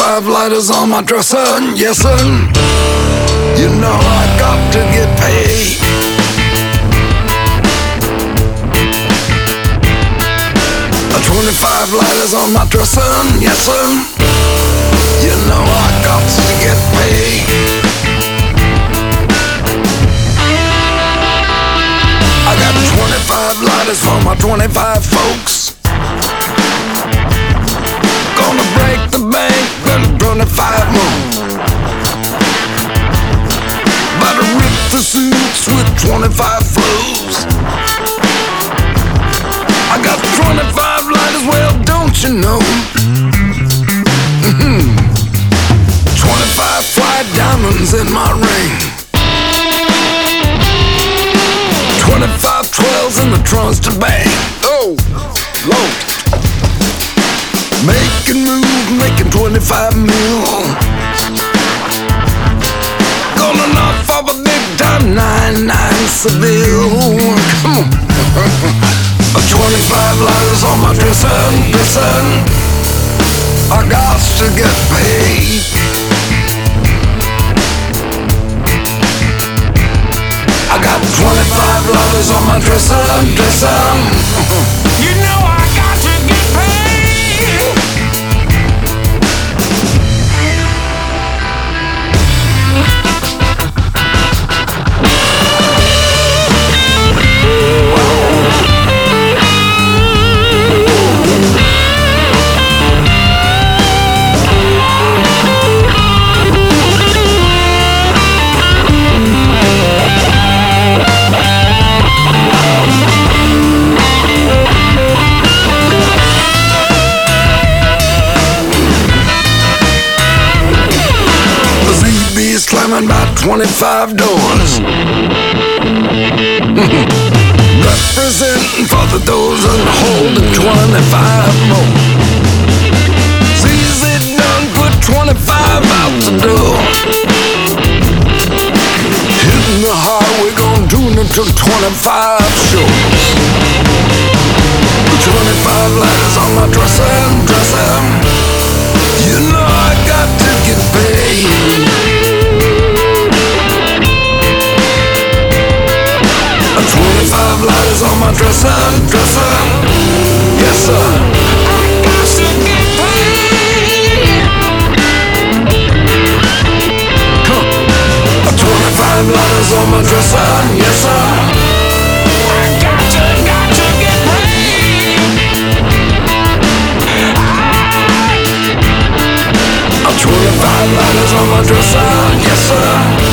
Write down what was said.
25 lighters on my dresser, yes sir. You know I got to get paid. A 25 lighters on my dresser, yes sir. You know I got to get paid. I got 25 lighters for my 25 folks. Gonna break the bank, then 25 more. About to rip the suits with 25 flows. I got 25 lighters, well, don't you know? 25 fly diamonds in my ring. 25 12s in the trunks to bang. Oh, Lord. Making moves, making 25 mil. Gonna knock off a big time 99 Seville. Come on. 25 lighters on my dresser. I got to get paid. I got 25 lighters on my dresser. You know I got to get paid. Climbing about 25 doors. Representing for the dozen, holding 25 more. Easy done, put 25 out the door. Hitting the highway, gonna do it until 25 shows. 25 lighters on my dresser. You know I got to get paid. 25 lighters on my dresser. Yes sir. I got to get paid. Come on. 25 lighters on my dresser. Yes sir. I got to get paid. 25 lighters on my dresser. Yes sir.